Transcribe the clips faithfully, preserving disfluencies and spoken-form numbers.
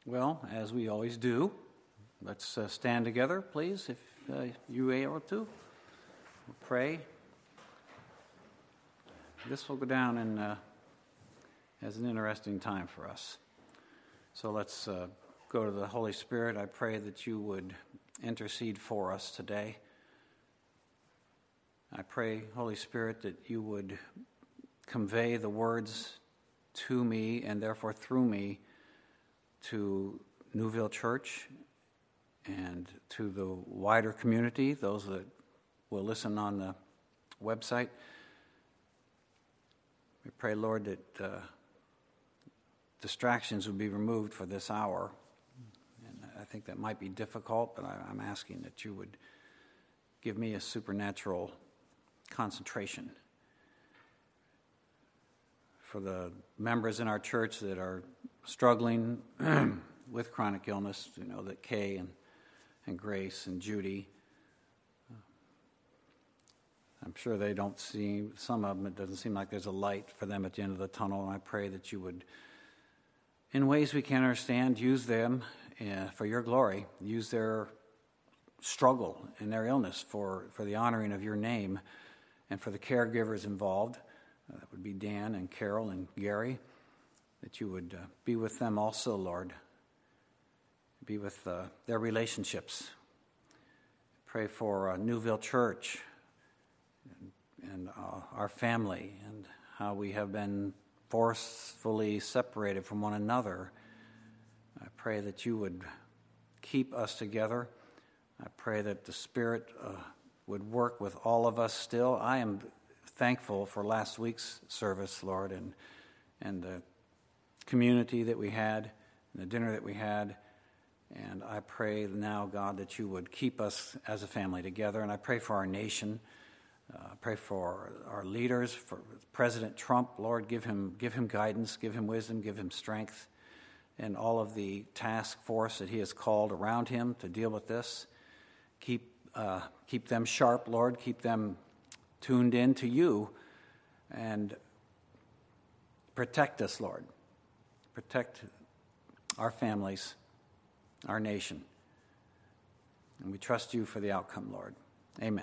Well, as we always do, let's uh, stand together, please, if uh, you are able to. We'll pray. This will go down in, uh, as an interesting time for us. So let's uh, go to the Holy Spirit. I pray that you would intercede for us today. I pray, Holy Spirit, that you would convey the words to me and therefore through me to Newville Church and to the wider community, those that will listen on the website. We pray, Lord, that uh, distractions would be removed for this hour. And I think that might be difficult, but I, I'm asking that you would give me a supernatural concentration. For the members in our church that are struggling with chronic illness, you know, that Kay and, and Grace and Judy, I'm sure they don't see, some of them, it doesn't seem like there's a light for them at the end of the tunnel, and I pray that you would, in ways we can understand, use them uh, for your glory, use their struggle and their illness for, for the honoring of your name and for the caregivers involved. Uh, that would be Dan and Carol and Gary, that you would uh, be with them also, Lord. Be with uh, their relationships. Pray for uh, Newville Church and, and uh, our family and how we have been forcefully separated from one another. I pray that you would keep us together. I pray that the Spirit uh, would work with all of us still. I am thankful for last week's service, Lord, and and the community that we had, and the dinner that we had. And I pray now, God, that you would keep us as a family together. And I pray for our nation. Uh, I pray for our leaders, for President Trump. Lord, give him give him guidance, give him wisdom, give him strength, and all of the task force that he has called around him to deal with this. Keep uh, keep them sharp, Lord. Keep them tuned in to you, and protect us, Lord. Protect our families, our nation. And we trust you for the outcome, Lord. Amen.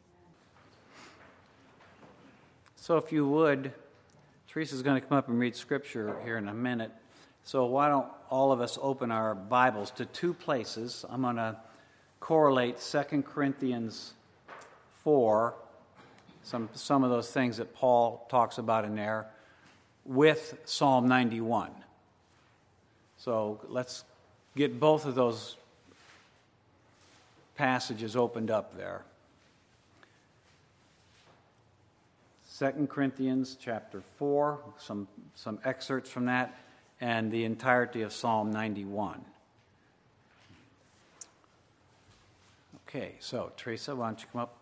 So if you would, Teresa's going to come up and read scripture here in a minute. So why don't all of us open our Bibles to two places. I'm going to correlate Second Corinthians four, some some of those things that Paul talks about in there, with Psalm ninety-one. So let's get both of those passages opened up there. Second Corinthians chapter four, some, some excerpts from that, and the entirety of Psalm ninety-one. Okay, so Teresa, why don't you come up?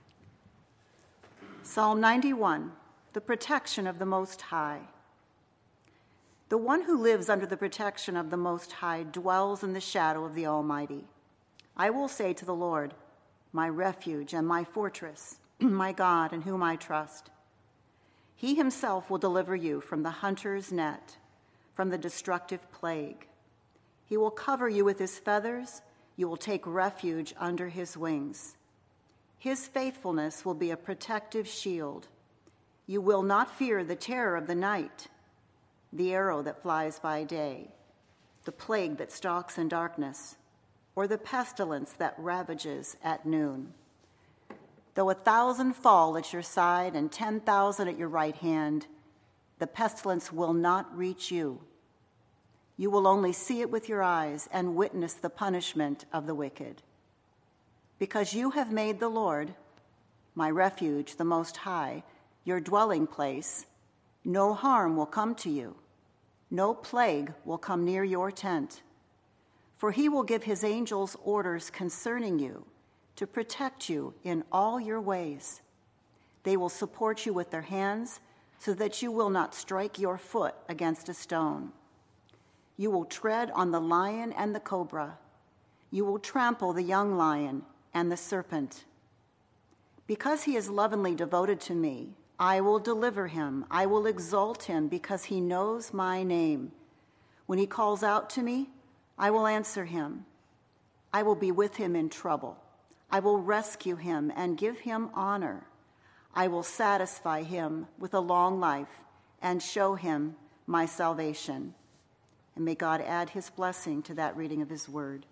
Psalm ninety-one, the protection of the Most High. The one who lives under the protection of the Most High dwells in the shadow of the Almighty. I will say to the Lord, my refuge and my fortress, my God in whom I trust. He himself will deliver you from the hunter's net, from the destructive plague. He will cover you with his feathers. You will take refuge under his wings. His faithfulness will be a protective shield. You will not fear the terror of the night, the arrow that flies by day, the plague that stalks in darkness, or the pestilence that ravages at noon. Though a thousand fall at your side and ten thousand at your right hand, the pestilence will not reach you. You will only see it with your eyes and witness the punishment of the wicked. Because you have made the Lord, my refuge, the Most High, your dwelling place, no harm will come to you. No plague will come near your tent. For he will give his angels orders concerning you to protect you in all your ways. They will support you with their hands so that you will not strike your foot against a stone. You will tread on the lion and the cobra. You will trample the young lion and the serpent. Because he is lovingly devoted to me, I will deliver him. I will exalt him because he knows my name. When he calls out to me, I will answer him. I will be with him in trouble. I will rescue him and give him honor. I will satisfy him with a long life and show him my salvation. And may God add his blessing to that reading of his word.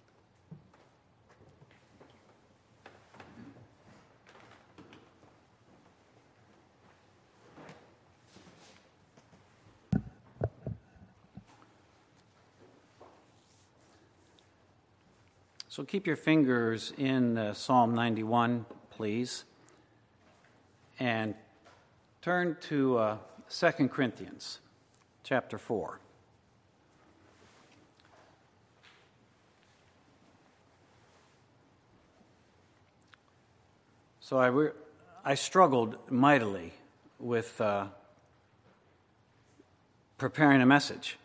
So keep your fingers in uh, Psalm ninety-one, please, and turn to uh, Second Corinthians chapter four. So I, re- I struggled mightily with uh, preparing a message.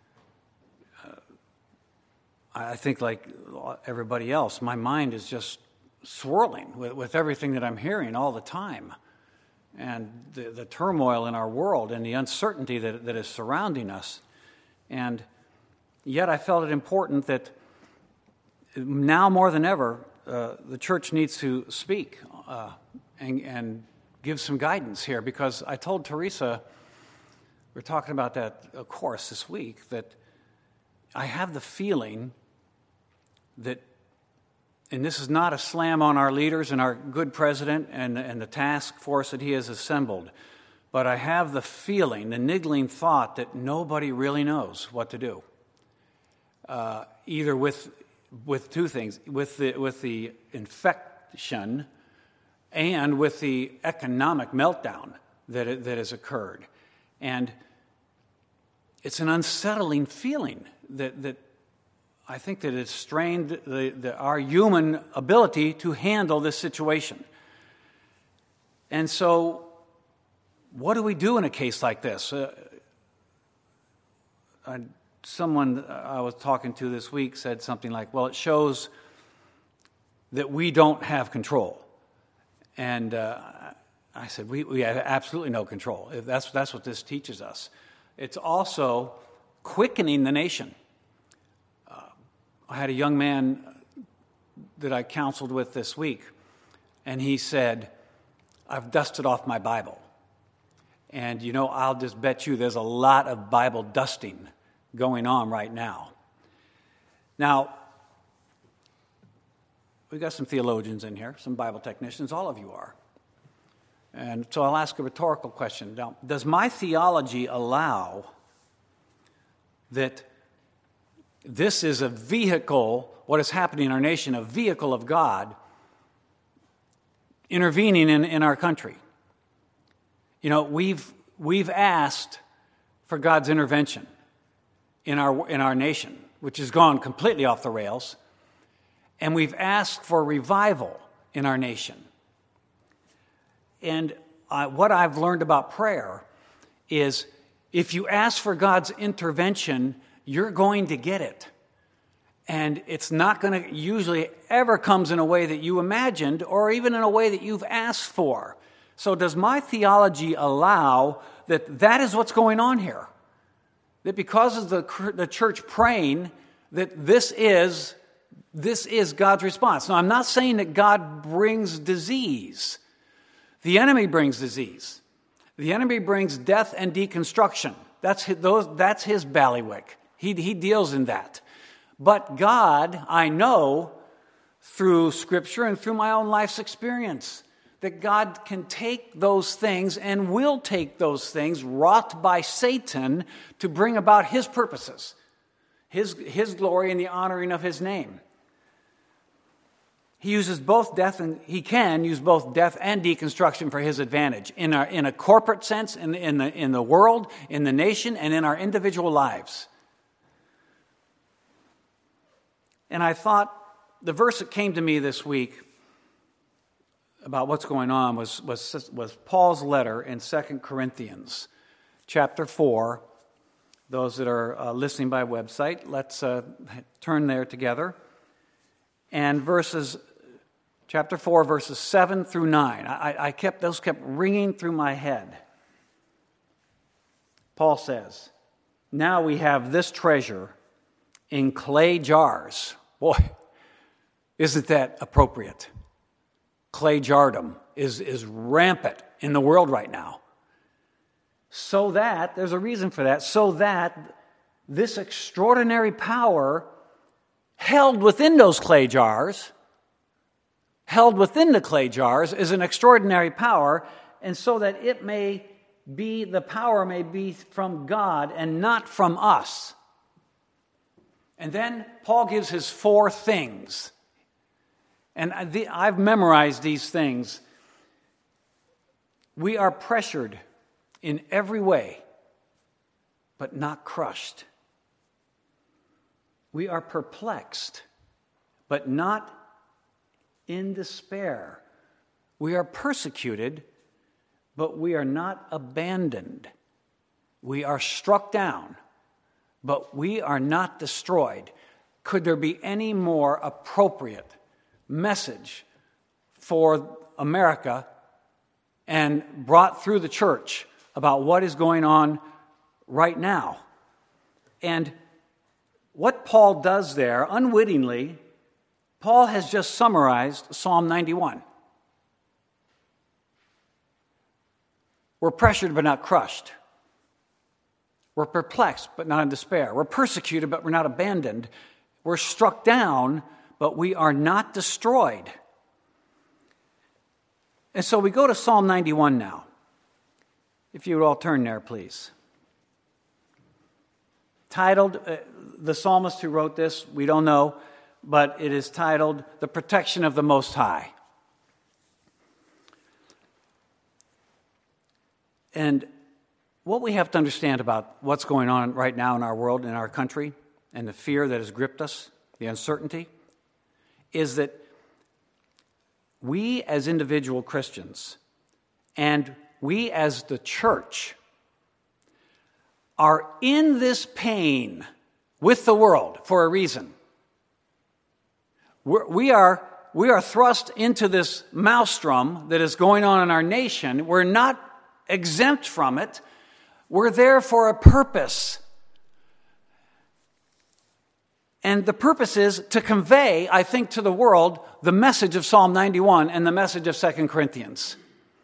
I think like everybody else, my mind is just swirling with, with everything that I'm hearing all the time. And the, the turmoil in our world and the uncertainty that, that is surrounding us. And yet I felt it important that now more than ever, uh, the church needs to speak uh, and, and give some guidance here. Because I told Teresa, we we're talking about that, of course, this week, that I have the feeling that, and this is not a slam on our leaders and our good president and, and the task force that he has assembled, but I have the feeling, the niggling thought that nobody really knows what to do. Uh, either with with two things, with the with the infection and with the economic meltdown that that has occurred, and it's an unsettling feeling that that. I think that it's strained the, the, our human ability to handle this situation. And so, what do we do in a case like this? Uh, I, someone I was talking to this week said something like, well, it shows that we don't have control. And uh, I said, we, we have absolutely no control. That's, that's what this teaches us. It's also quickening the nation. I had a young man that I counseled with this week, and he said, I've dusted off my Bible. And, you know, I'll just bet you there's a lot of Bible dusting going on right now. Now, we've got some theologians in here, some Bible technicians, all of you are. And so I'll ask a rhetorical question. Now, does my theology allow that this is a vehicle, what is happening in our nation, a vehicle of God intervening in, in our country? You know, we've we've asked for God's intervention in our in our nation, which has gone completely off the rails, and we've asked for revival in our nation. And uh, what I've learned about prayer is if you ask for God's intervention, you're going to get it. And it's not going to usually ever comes in a way that you imagined or even in a way that you've asked for. So does my theology allow that that is what's going on here? That because of the, the church praying, that this is, this is God's response. Now, I'm not saying that God brings disease. The enemy brings disease. The enemy brings death and deconstruction. That's his, those, that's his bailiwick. He, he deals in that. But God, I know through Scripture and through my own life's experience, that God can take those things and will take those things wrought by Satan to bring about his purposes, his, his glory and the honoring of his name. He uses both death and he can use both death and deconstruction for his advantage in our in a corporate sense, in in the in the world, in the nation, and in our individual lives. And I thought the verse that came to me this week about what's going on was was was Paul's letter in Second Corinthians, chapter four. Those that are uh, listening by website, let's uh, turn there together. And verses, chapter four, verses seven through nine. I, I kept, those kept ringing through my head. Paul says, "Now we have this treasure in clay jars. Boy, isn't that appropriate? Clay jardom is, is rampant in the world right now. So that, there's a reason for that, so that this extraordinary power held within those clay jars, held within the clay jars is an extraordinary power, and so that it may be, the power may be from God and not from us. And then Paul gives his four things. And I've memorized these things. We are pressured in every way, but not crushed. We are perplexed, but not in despair. We are persecuted, but we are not abandoned. We are struck down, but we are not destroyed. Could there be any more appropriate message for America and brought through the church about what is going on right now? And what Paul does there, unwittingly, Paul has just summarized Psalm ninety-one. We're pressured but not crushed. We're perplexed but not in despair. We're persecuted but we're not abandoned. We're struck down but we are not destroyed. And so we go to Psalm ninety-one now. If you would all turn there, please. Titled, uh, the psalmist who wrote this, we don't know, but it is titled, The Protection of the Most High. And what we have to understand about what's going on right now in our world, in our country, and the fear that has gripped us, the uncertainty, is that we as individual Christians and we as the church are in this pain with the world for a reason. We're, we are, we are thrust into this maelstrom that is going on in our nation. We're not exempt from it. We're there for a purpose. And the purpose is to convey, I think, to the world the message of Psalm ninety-one and the message of Second Corinthians.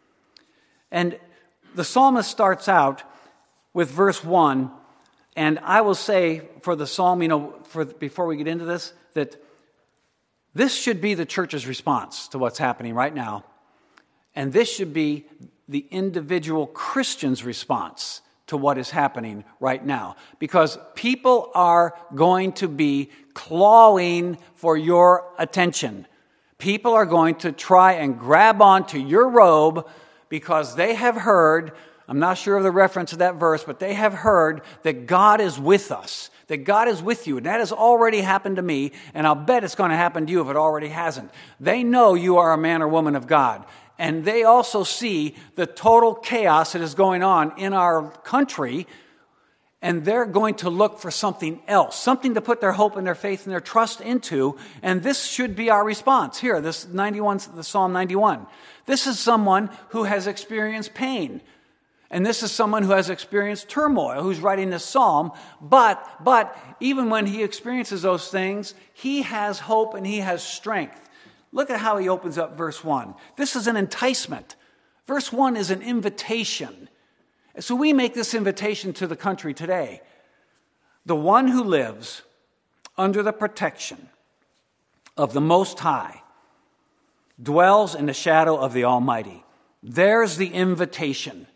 And the psalmist starts out with verse one, and I will say for the psalm, you know, for before we get into this, that this should be the church's response to what's happening right now. And this should be the individual Christian's response to what is happening right now. Because people are going to be clawing for your attention. People are going to try and grab onto your robe because they have heard, I'm not sure of the reference to that verse, but they have heard that God is with us, that God is with you. And that has already happened to me, and I'll bet it's going to happen to you if it already hasn't. They know you are a man or woman of God. And they also see the total chaos that is going on in our country, and they're going to look for something else, something to put their hope and their faith and their trust into, and this should be our response. Here, this ninety-one, the Psalm ninety-one. This is someone who has experienced pain, and this is someone who has experienced turmoil, who's writing this psalm, but, but even when he experiences those things, he has hope and he has strength. Look at how he opens up verse one. This is an enticement. Verse one is an invitation. So we make this invitation to the country today. The one who lives under the protection of the Most High dwells in the shadow of the Almighty. There's the invitation.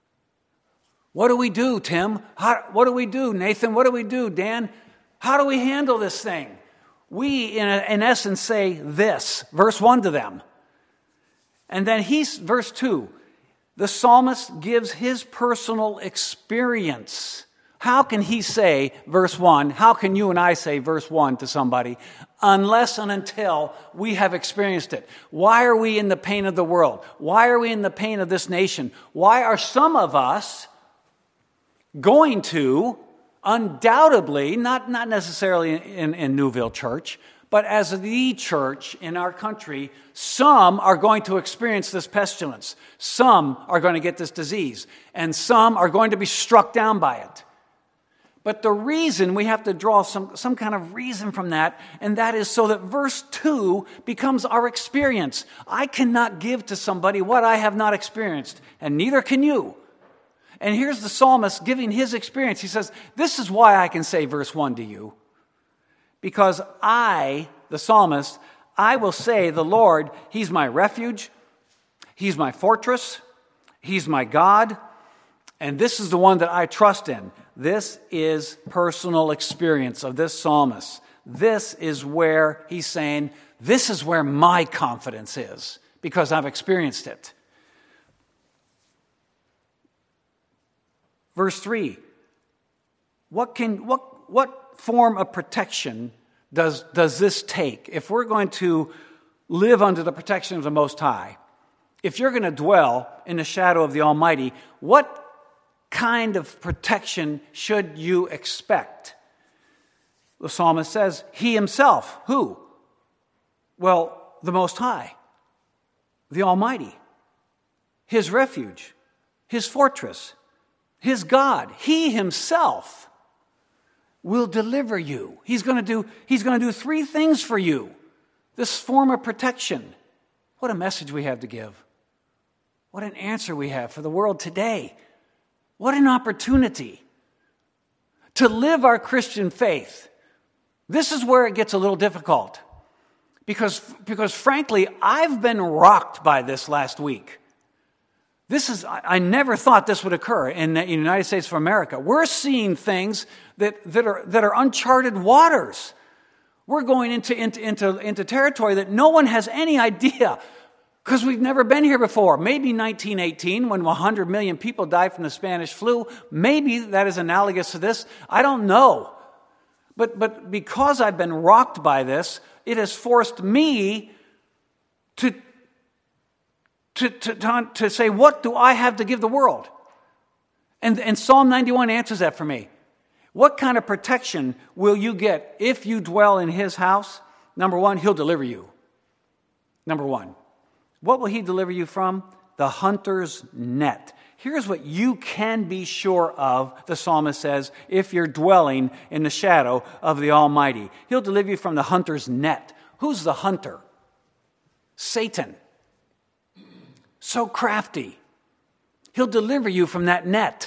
What do we do, Tim? How, what do we do, Nathan? What do we do, Dan? How do we handle this thing? We, in, a, in essence, say this, verse one to them. And then he's, verse two, the psalmist gives his personal experience. How can he say, verse one, how can you and I say, verse one, to somebody, unless and until we have experienced it? Why are we in the pain of the world? Why are we in the pain of this nation? Why are some of us going to, undoubtedly, not, not necessarily in, in Newville Church, but as the church in our country, some are going to experience this pestilence. Some are going to get this disease. And some are going to be struck down by it. But the reason, we have to draw some, some kind of reason from that, and that is so that verse two becomes our experience. I cannot give to somebody what I have not experienced, and neither can you. And here's the psalmist giving his experience. He says, this is why I can say verse one to you. Because I, the psalmist, I will say the Lord, He's my refuge, He's my fortress, He's my God, and this is the one that I trust in. This is personal experience of this psalmist. This is where he's saying, this is where my confidence is, because I've experienced it. Verse three, what can what what form of protection does does this take? If we're going to live under the protection of the Most High, if you're going to dwell in the shadow of the Almighty, what kind of protection should you expect? The psalmist says, He Himself. Who? Well, the Most High, the Almighty, His refuge, His fortress, His God. He Himself will deliver you. He's going to do, He's going to do three things for you. This form of protection. What a message we have to give. What an answer we have for the world today. What an opportunity to live our Christian faith. This is where it gets a little difficult. Because, because frankly, I've been rocked by this last week. This is, I never thought this would occur in the United States of America. We're seeing things that, that are that are uncharted waters. We're going into, into, into, into territory that no one has any idea, because we've never been here before. Maybe nineteen eighteen, when one hundred million people died from the Spanish flu, maybe that is analogous to this. I don't know. But, but because I've been rocked by this, it has forced me to, to, to, to, to say, what do I have to give the world? And, and Psalm ninety-one answers that for me. What kind of protection will you get if you dwell in His house? Number one, He'll deliver you. Number one. What will He deliver you from? The hunter's net. Here's what you can be sure of, the psalmist says, if you're dwelling in the shadow of the Almighty. He'll deliver you from the hunter's net. Who's the hunter? Satan. So crafty. He'll deliver you from that net.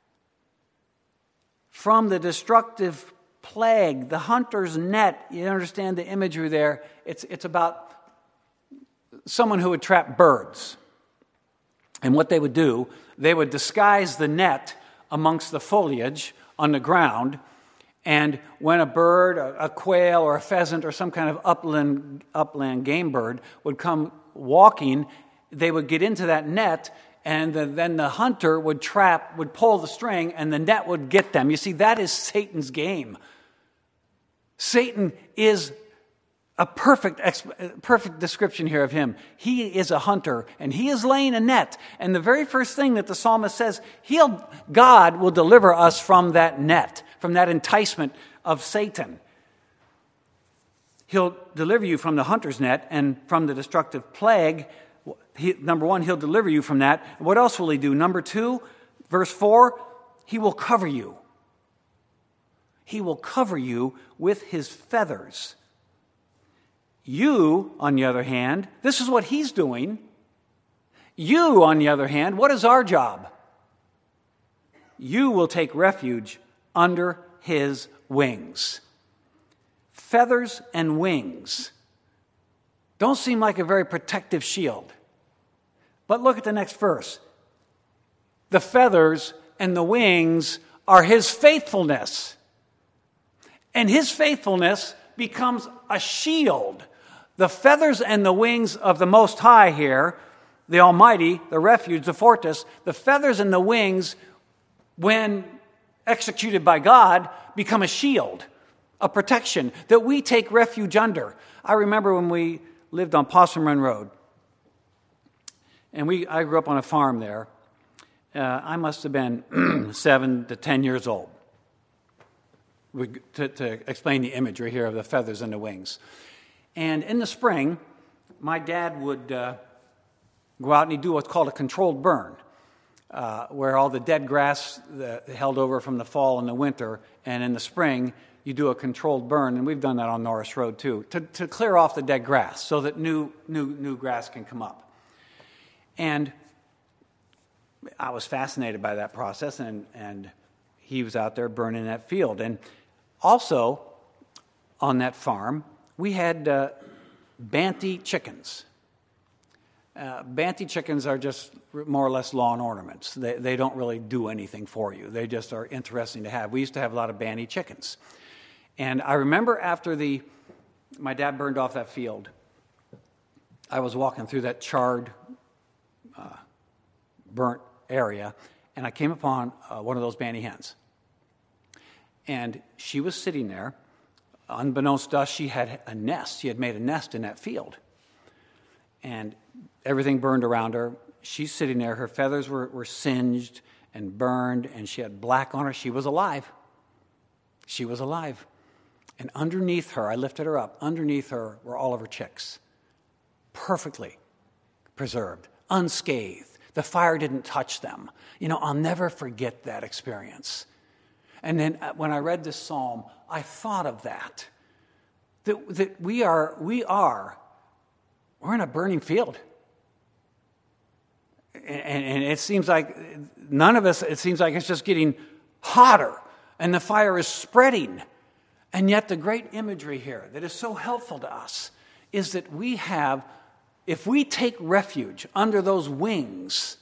From the destructive plague, the hunter's net. You understand the imagery there. It's, it's about someone who would trap birds. And what they would do, they would disguise the net amongst the foliage on the ground, and when a bird, a quail or a pheasant or some kind of upland, upland game bird would come walking, they would get into that net, and the, then the hunter would trap, would pull the string, and the net would get them. You see, that is Satan's game. Satan is a perfect, perfect description here of him. He is a hunter, and he is laying a net. And the very first thing that the psalmist says, he'll, God will deliver us from that net, from that enticement of Satan. He'll deliver you from the hunter's net and from the destructive plague. He, number one, He'll deliver you from that. What else will He do? Number two, verse four, He will cover you. He will cover you with His feathers. You, on the other hand, this is what He's doing. You, on the other hand, what is our job? You will take refuge under His wings. Feathers and wings don't seem like a very protective shield. But look at the next verse. The feathers and the wings are His faithfulness. And His faithfulness becomes a shield. The feathers and the wings of the Most High here, the Almighty, the refuge, the fortress, the feathers and the wings, when executed by God, become a shield, a protection that we take refuge under. I remember when we lived on Possum Run Road, and we I grew up on a farm there. Uh, I must have been seven to ten years old. We, to, to explain the imagery here of the feathers and the wings. And in the spring, my dad would uh, go out and he'd do what's called a controlled burn. uh, where all the dead grass uh, held over from the fall and the winter, and in the spring you do a controlled burn, and we've done that on Norris Road too, to, to clear off the dead grass so that new, new, new grass can come up. And I was fascinated by that process, and, and he was out there burning that field. And also, on that farm, we had uh, Banty chickens. Uh, Banty chickens are just more or less lawn ornaments. They, they don't really do anything for you. They just are interesting to have. We used to have a lot of Banty chickens. And I remember after the my dad burned off that field, I was walking through that charred, uh, burnt area, and I came upon uh, one of those Banty hens. And she was sitting there. Unbeknownst to us, she had a nest. She had made a nest in that field. And everything burned around her. She's sitting there. Her feathers were, were singed and burned, and she had black on her. She was alive. She was alive. And underneath her, I lifted her up, underneath her were all of her chicks, perfectly preserved, unscathed. The fire didn't touch them. You know, I'll never forget that experience. And then when I read this psalm, I thought of that, that, that we are, we are, we're in a burning field. And, and it seems like none of us, it seems like it's just getting hotter, and the fire is spreading. And yet the great imagery here that is so helpful to us is that we have, if we take refuge under those wings,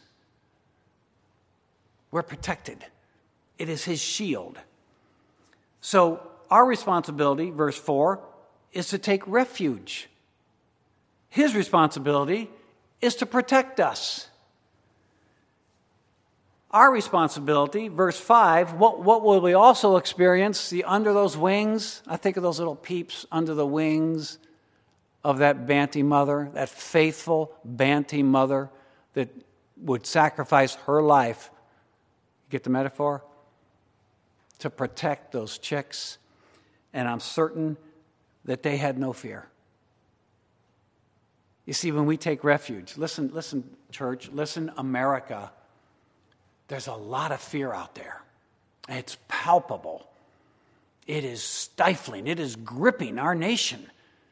we're protected. It is his shield. So our responsibility, verse four, is to take refuge. His responsibility is to protect us. Our responsibility, verse five, what, what will we also experience? See, under those wings, I think of those little peeps under the wings of that Banty mother, that faithful Banty mother that would sacrifice her life. Get the metaphor? To protect those chicks. And I'm certain that they had no fear. You see, when we take refuge, listen, listen, church, listen, America, there's a lot of fear out there. It's palpable. It is stifling. It is gripping our nation.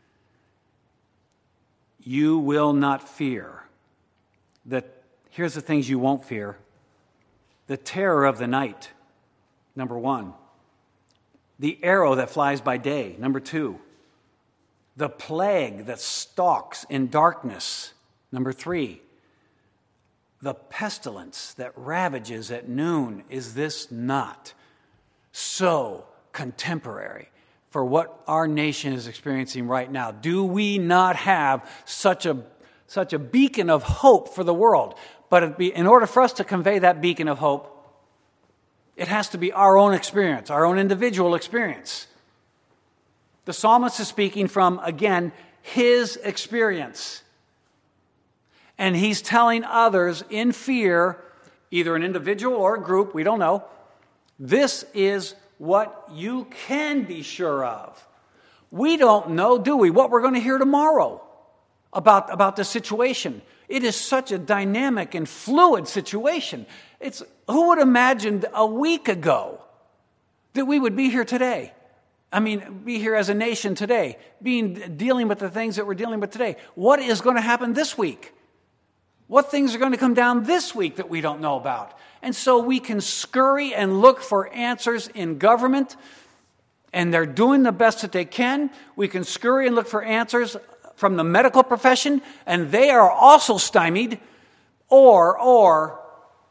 You will not fear. The, here's the things you won't fear. The terror of the night, number one. The arrow that flies by day, number two. The plague that stalks in darkness, number three. The pestilence that ravages at noon, is this not so contemporary for what our nation is experiencing right now? Do we not have such a such a beacon of hope for the world? But it'd be, in order for us to convey that beacon of hope, it has to be our own experience, our own individual experience. The psalmist is speaking from, again, his experience. And he's telling others in fear, either an individual or a group, we don't know, this is what you can be sure of. We don't know, do we, what we're going to hear tomorrow about, about the situation. It is such a dynamic and fluid situation. It's, who would have imagined a week ago that we would be here today? I mean, be here as a nation today, being dealing with the things that we're dealing with today. What is going to happen this week? What things are going to come down this week that we don't know about? And so we can scurry and look for answers in government, and they're doing the best that they can. We can scurry and look for answers from the medical profession, and they are also stymied. Or, or,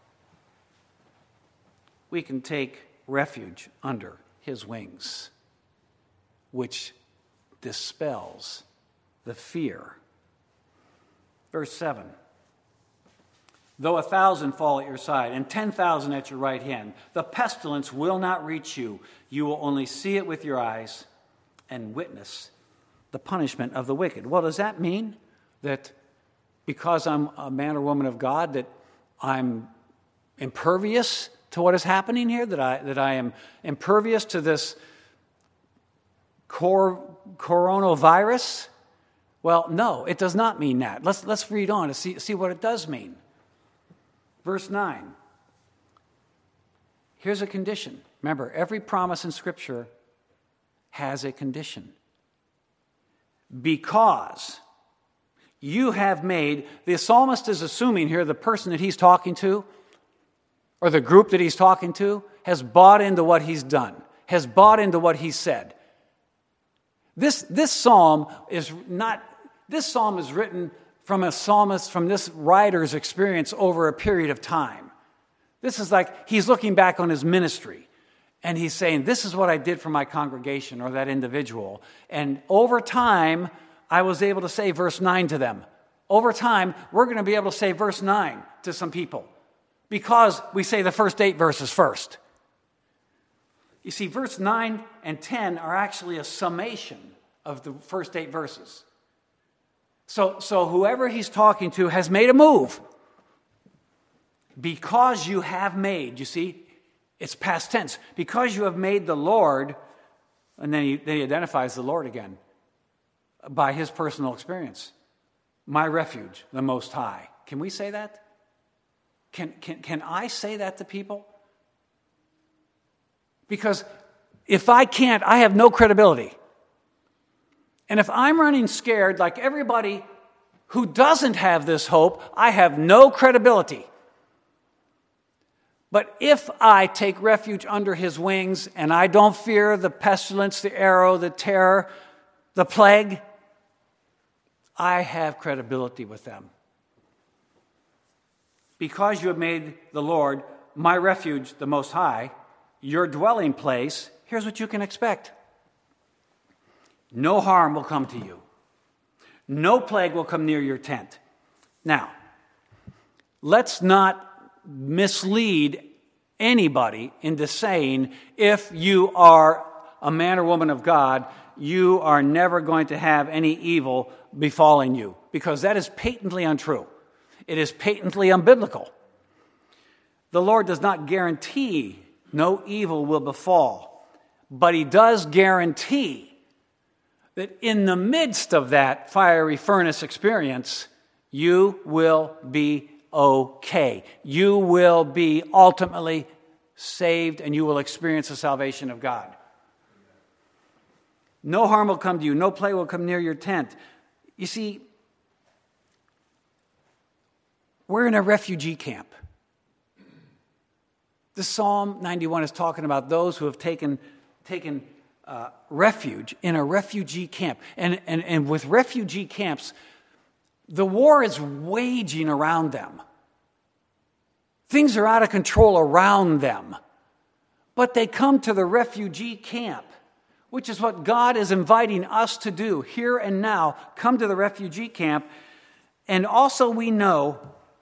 we can take refuge under his wings, which dispels the fear. Verse seven. Though a thousand fall at your side and ten thousand at your right hand, the pestilence will not reach you. You will only see it with your eyes and witness the punishment of the wicked. Well, does that mean that because I'm a man or woman of God that I'm impervious to what is happening here? That I that I am impervious to this cor- coronavirus? Well, no, it does not mean that. Let's let's read on to see see what it does mean. Verse nine, Here's a condition. Remember, every promise in Scripture has a condition. Because you have made, the psalmist is assuming here the person that he's talking to, or the group that he's talking to, has bought into what he's done, has bought into what he said. This, this psalm is not, this psalm is written from a psalmist, from this writer's experience over a period of time. This is like he's looking back on his ministry, and he's saying, this is what I did for my congregation or that individual. And over time, I was able to say verse nine to them. Over time, we're going to be able to say verse nine to some people because we say the first eight verses first. You see, verse nine and ten are actually a summation of the first eight verses. So, so whoever he's talking to has made a move. Because you have made, you see, it's past tense. Because you have made the Lord, and then he, then he identifies the Lord again by his personal experience. My refuge, the Most High. Can we say that? Can, can, can I say that to people? Because if I can't, I have no credibility. And if I'm running scared like everybody who doesn't have this hope, I have no credibility. But if I take refuge under his wings and I don't fear the pestilence, the arrow, the terror, the plague, I have credibility with them. Because you have made the Lord my refuge, the Most High, your dwelling place, here's what you can expect. No harm will come to you. No plague will come near your tent. Now, let's not mislead anybody into saying if you are a man or woman of God, you are never going to have any evil befalling you, because that is patently untrue. It is patently unbiblical. The Lord does not guarantee no evil will befall, but he does guarantee that in the midst of that fiery furnace experience, you will be okay. You will be ultimately saved and you will experience the salvation of God. No harm will come to you. No plague will come near your tent. You see, we're in a refugee camp. The Psalm ninety-one is talking about those who have taken, taken uh, refuge in a refugee camp. And, and, and with refugee camps, the war is waging around them. Things are out of control around them. But they come to the refugee camp, which is what God is inviting us to do here and now. Come to the refugee camp. And also we know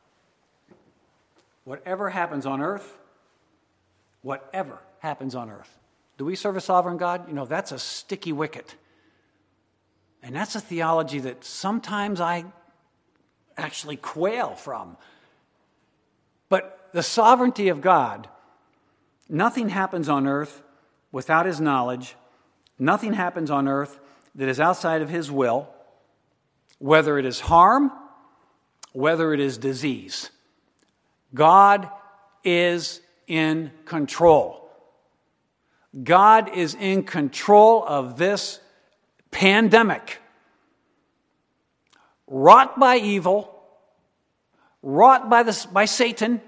whatever happens on earth, whatever happens on earth. Do we serve a sovereign God? You know, that's a sticky wicket. And that's a theology that sometimes I actually quail from. But the sovereignty of God, nothing happens on earth without his knowledge. Nothing happens on earth that is outside of his will, whether it is harm, whether it is disease. God is in control. God is in control of this pandemic, wrought by evil, wrought by, the, by Satan.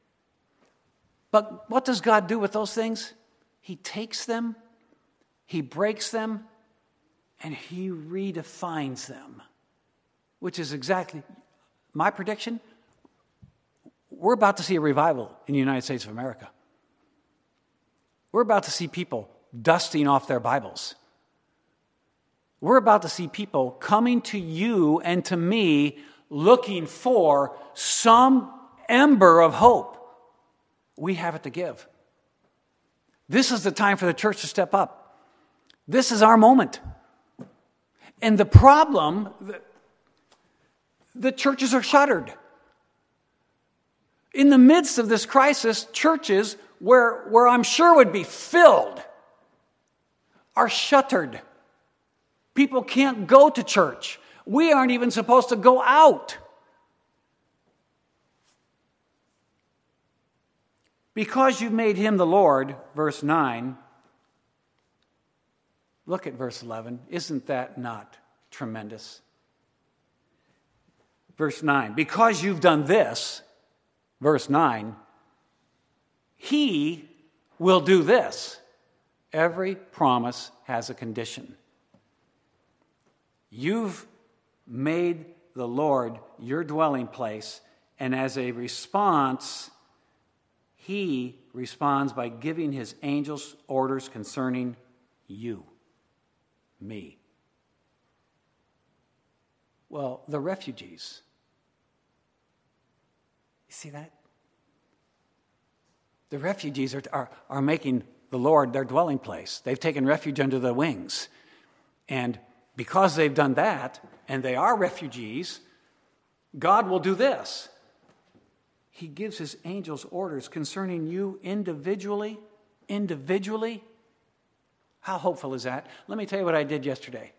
But what does God do with those things? He takes them, he breaks them, and he redefines them, which is exactly my prediction. We're about to see a revival in the United States of America. We're about to see people dusting off their Bibles. We're about to see people coming to you and to me looking for some ember of hope. We have it to give. This is the time for the church to step up. This is our moment. And the problem, the, the churches are shuttered. In the midst of this crisis, churches where, where I'm sure would be filled are shuttered. People can't go to church. We aren't even supposed to go out. Because you've made him the Lord, verse nine, look at verse eleven. Isn't that not tremendous? Verse nine, because you've done this, verse nine, he will do this. Every promise has a condition. You've made the Lord your dwelling place, and as a response, he responds by giving his angels orders concerning you, me. Well, the refugees. You see that? The refugees are, are, are making the Lord their dwelling place. They've taken refuge under the wings. And because they've done that, and they are refugees, God will do this. He gives his angels orders concerning you individually. Individually. How hopeful is that? Let me tell you what I did yesterday.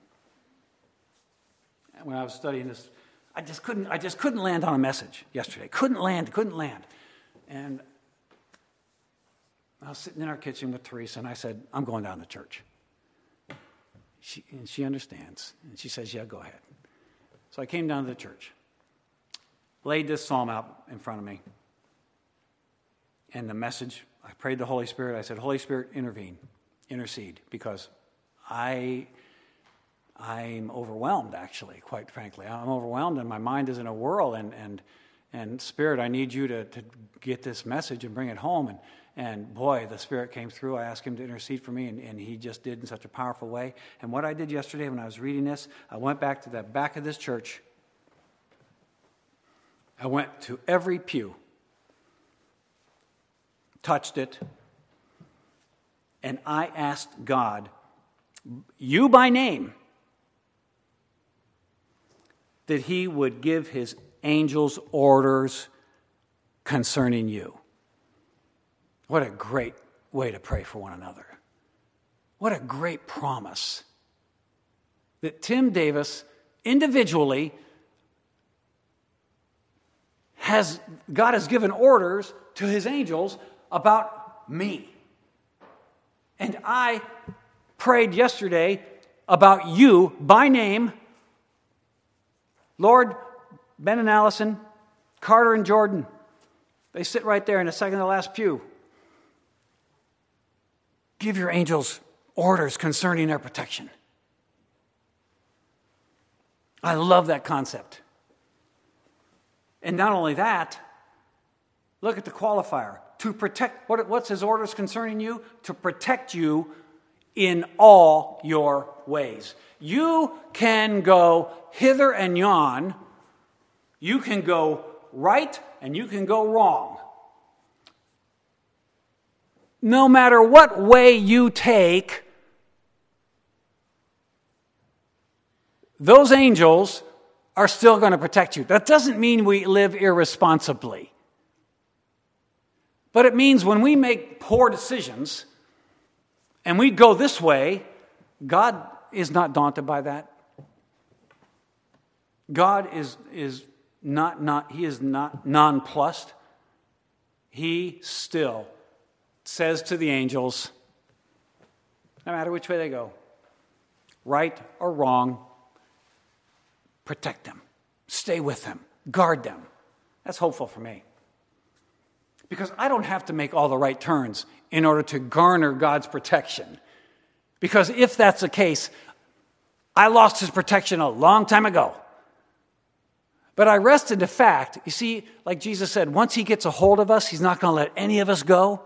When I was studying this, I just couldn't, I just couldn't land on a message yesterday. Couldn't land, couldn't land. And I was sitting in our kitchen with Teresa, and I said, I'm going down to church. She, and she understands. And she says, yeah, go ahead. So I came down to the church, laid this psalm out in front of me. And the message, I prayed the Holy Spirit. I said, Holy Spirit, intervene, intercede, because I, I'm overwhelmed, actually, quite frankly. I'm overwhelmed, and my mind is in a whirl. And, and, and Spirit, I need you to, to get this message and bring it home. And And boy, the Spirit came through. I asked him to intercede for me, and, and he just did in such a powerful way. And what I did yesterday when I was reading this, I went back to the back of this church. I went to every pew, touched it, and I asked God, you by name, that he would give his angels orders concerning you. What a great way to pray for one another. What a great promise that Tim Davis individually has, God has given orders to his angels about me. And I prayed yesterday about you by name. Lord, Ben and Allison, Carter and Jordan, they sit right there in the second to last pew. Give your angels orders concerning their protection. I love that concept. And not only that, look at the qualifier. To protect, what, what's his orders concerning you? To protect you in all your ways. You can go hither and yon. You can go right and you can go wrong. No matter what way you take, those angels are still going to protect you. That doesn't mean we live irresponsibly. But it means when we make poor decisions and we go this way, God is not daunted by that. God is, is not, not, he is not nonplussed. He still says to the angels, no matter which way they go, right or wrong, protect them, stay with them, guard them. That's hopeful for me. Because I don't have to make all the right turns in order to garner God's protection. Because if that's the case, I lost his protection a long time ago. But I rest in the fact, you see, like Jesus said, once he gets a hold of us, he's not going to let any of us go.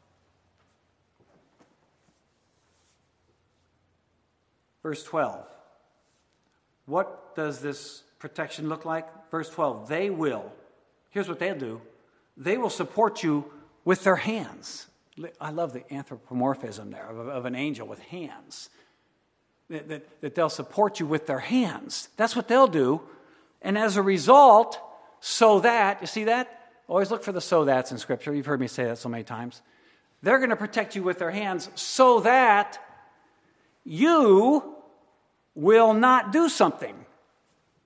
Verse twelve. What does this protection look like? Verse twelve. They will. Here's what they'll do. They will support you with their hands. I love the anthropomorphism there of, of an angel with hands. That, that, that they'll support you with their hands. That's what they'll do. And as a result, so that, you see that? Always look for the so that's in Scripture. You've heard me say that so many times. They're going to protect you with their hands so that you will not do something.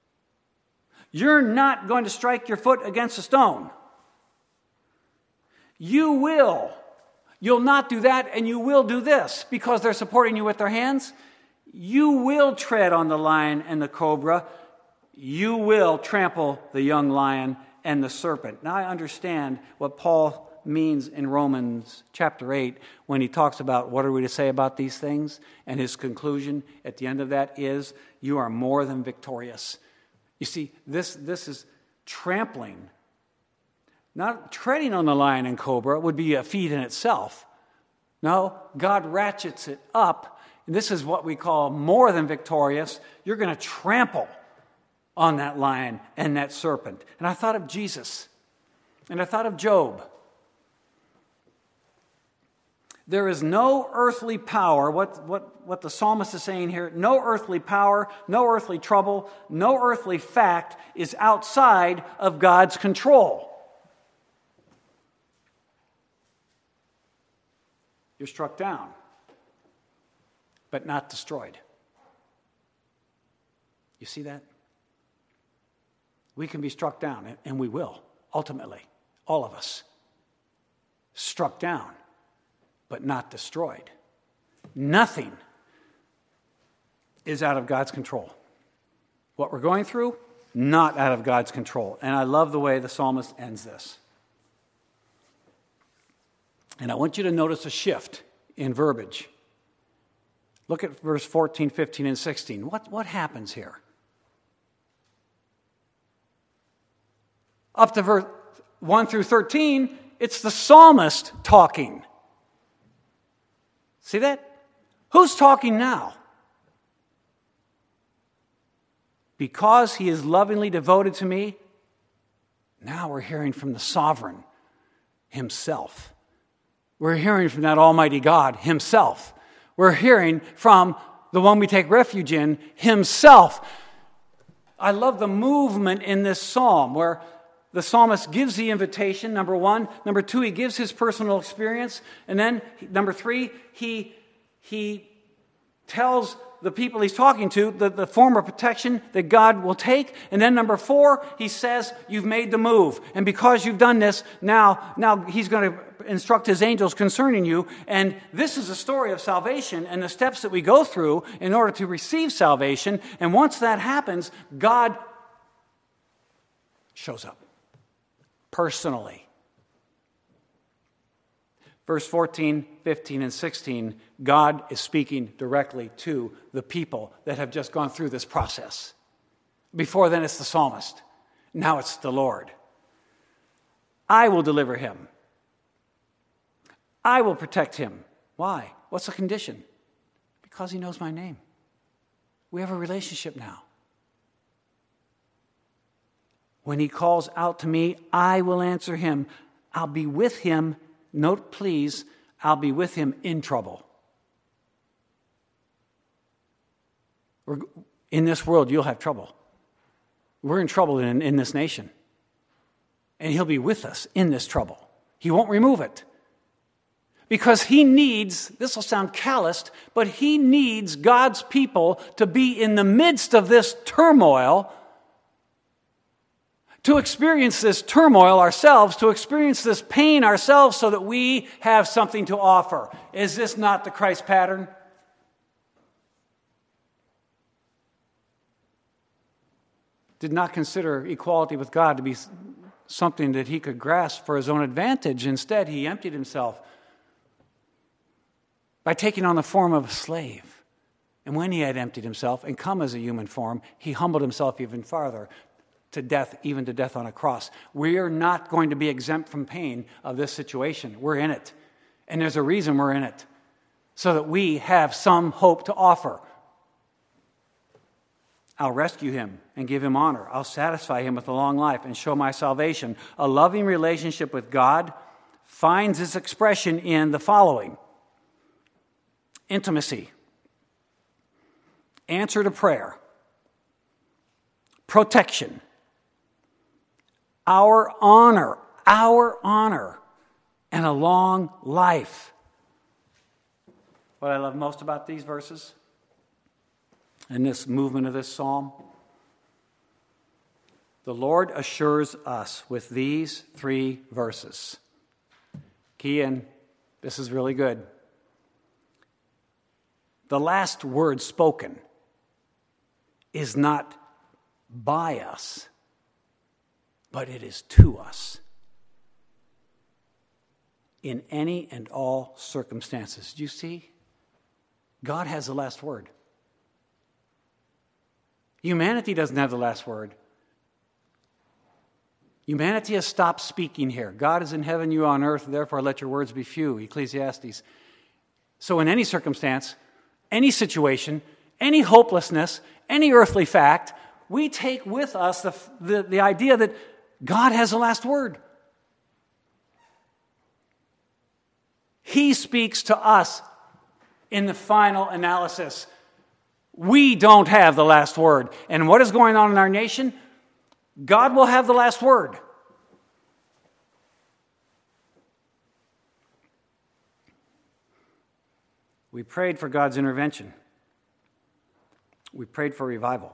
You're not going to strike your foot against a stone. You will. You'll not do that, and you will do this because they're supporting you with their hands. You will tread on the lion and the cobra. You will trample the young lion and the serpent. Now I understand what Paul means in Romans chapter eight when he talks about what are we to say about these things, and his conclusion at the end of that is you are more than victorious. You see, this, this is trampling. Not treading on the lion and cobra would be a feat in itself. No, God ratchets it up. And this is what we call more than victorious. You're going to trample on that lion and that serpent. And I thought of Jesus. And I thought of Job. There is no earthly power, what, what, what the psalmist is saying here, no earthly power, no earthly trouble, no earthly fact is outside of God's control. You're struck down, but not destroyed. You see that? We can be struck down, and we will, ultimately, all of us. Struck down, but not destroyed. Nothing is out of God's control. What we're going through, not out of God's control. And I love the way the psalmist ends this. And I want you to notice a shift in verbiage. Look at verse fourteen, fifteen, and sixteen. What, what happens here? Up to verse one through thirteen, it's the psalmist talking. See that? Who's talking now? Because he is lovingly devoted to me, now we're hearing from the sovereign himself. We're hearing from that Almighty God himself. We're hearing from the one we take refuge in himself. I love the movement in this psalm where the psalmist gives the invitation, number one. Number two, he gives his personal experience. And then, number three, he, he tells the people he's talking to the, the form of protection that God will take. And then number four, he says, you've made the move. And because you've done this, now, now he's going to instruct his angels concerning you. And this is a story of salvation and the steps that we go through in order to receive salvation. And once that happens, God shows up personally. Verse fourteen, fifteen, and sixteen, God is speaking directly to the people that have just gone through this process. Before then, it's the psalmist. Now it's the Lord. I will deliver him. I will protect him. Why? What's the condition? Because he knows my name. We have a relationship now. When he calls out to me, I will answer him. I'll be with him. Note, please, I'll be with him in trouble. We're, in this world, you'll have trouble. We're in trouble in, in this nation. And he'll be with us in this trouble. He won't remove it. Because he needs, this will sound calloused, but he needs God's people to be in the midst of this turmoil, to experience this turmoil ourselves, to experience this pain ourselves so that we have something to offer. Is this not the Christ pattern? Did not consider equality with God to be something that he could grasp for his own advantage. Instead, he emptied himself by taking on the form of a slave. And when he had emptied himself and come as a human form, he humbled himself even farther, to death, even to death on a cross. We are not going to be exempt from pain of this situation. We're in it. And there's a reason we're in it. So that we have some hope to offer. I'll rescue him and give him honor. I'll satisfy him with a long life and show my salvation. A loving relationship with God finds its expression in the following: intimacy, answer to prayer, protection, our honor, our honor, and a long life. What I love most about these verses and this movement of this psalm, the Lord assures us with these three verses: Key in. This is really good. The last word spoken is not by us, but it is to us in any and all circumstances. Do you see? God has the last word. Humanity doesn't have the last word. Humanity has stopped speaking here. God is in heaven, you on earth, therefore let your words be few. Ecclesiastes. So in any circumstance, any situation, any hopelessness, any earthly fact, we take with us the, the, the idea that God has the last word. He speaks to us in the final analysis. We don't have the last word. And what is going on in our nation? God will have the last word. We prayed for God's intervention. We prayed for revival.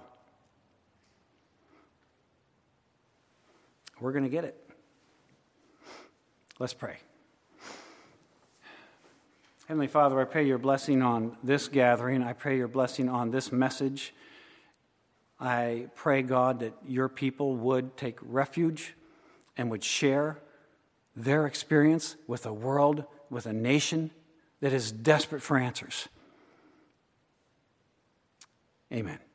We're going to get it. Let's pray. Heavenly Father, I pray your blessing on this gathering. I pray your blessing on this message. I pray, God, that your people would take refuge and would share their experience with a world, with a nation that is desperate for answers. Amen.